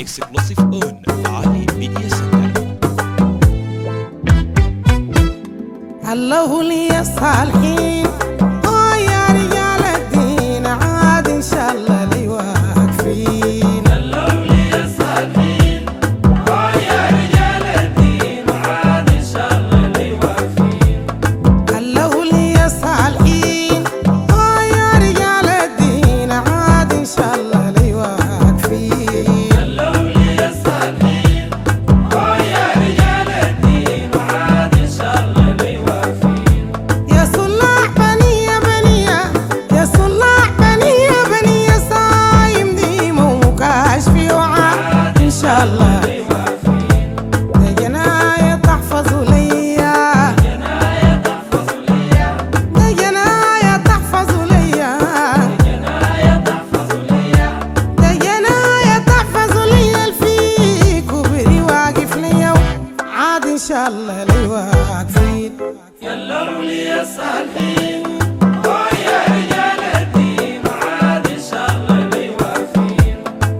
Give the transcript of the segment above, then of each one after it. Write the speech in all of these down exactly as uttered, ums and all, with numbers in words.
اكسبلوسيف اون علي ميديا سنتر. الله لي الصالحين اه يا رجال الدين عاد ان شاء الله لي واقفين. الله لي الصالحين اه يا رجال الدين عاد ان شاء الله لي واقفين. الله لي الصالحين اه يا رجال الدين عاد ان شاء الله لي واقفين. الله لي الصالحين اه يا رجال الدين عاد ان شاء الله لي واقفين. يا صلاح بني يا بني يا صلاح بني يا بني صايم ديما وكاشفي وعاد ان شاء الله ده جناية تحفظ ليا جناية تحفظ ليا ده جناية تحفظ ليا جناية تحفظ ليا ده جناية تحفظ ليا الفيك وبري واقف ليا عاد ان شاء الله لي واقفين. الله لي الصالحين اه يا رجال الدين عاد ان شاء الله لي واقفين.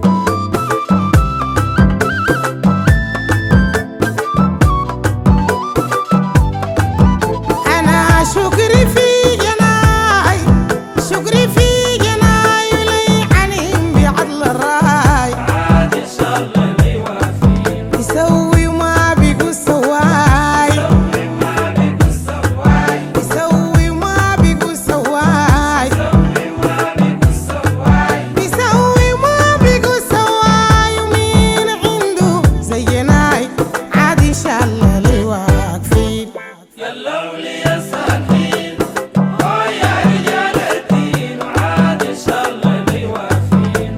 أنا شكري في جناي شكري في جناي ولي عليم بعدل الراي عاد ان شاء الله لي واقفين. يسوي وما بيقول سواي ما بيقول سواي يسوي وما بيقول سواي ما بيقول سواي يسوي وما بيقول سواي ومين عنده زي جناي عاد إن شاء الله لي واقفين. الله لي الصالحين اه يا رجال الدين عاد ان شاء الله لي واقفين.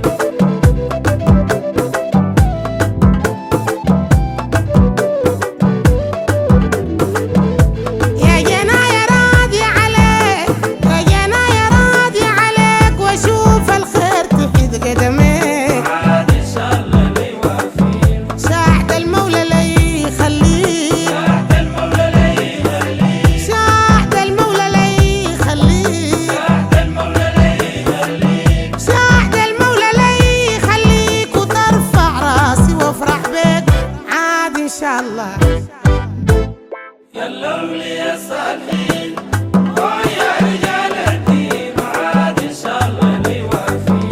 يا جناية راضي عليك يا جناية راضي عليك واشوف الخير تحت قدميك عاد ان شاء الله لي واقفين. ساعد المولى لي يخليك ساعد المولى لي يخليك ساعد المولى لي يخليك ساعد المولى لي يخليك ساعد المولى لي يخليك وترفع راسي وافرح بك عاد ان شاء الله. الله لي الصالحين اه يا رجال الدين عاد ان شاء الله لي واقفين.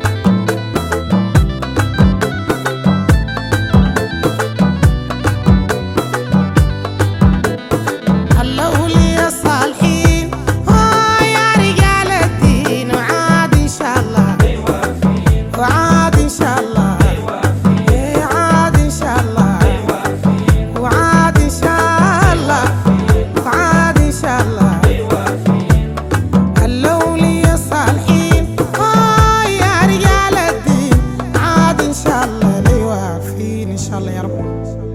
الله لي الصالحين اه يا رجال الدين وعاد ان شاء الله لي واقفين. وعاد ان شاء الله لي واقفين. إيه عاد ان شاء الله لي واقفين. وعاد ان شاء الله وعاد ان شاء الله. لي واقفين. الله لي الصالحين اه يا رجال الدين عاد ان شاء الله لي واقفين ان شاء الله يا رب.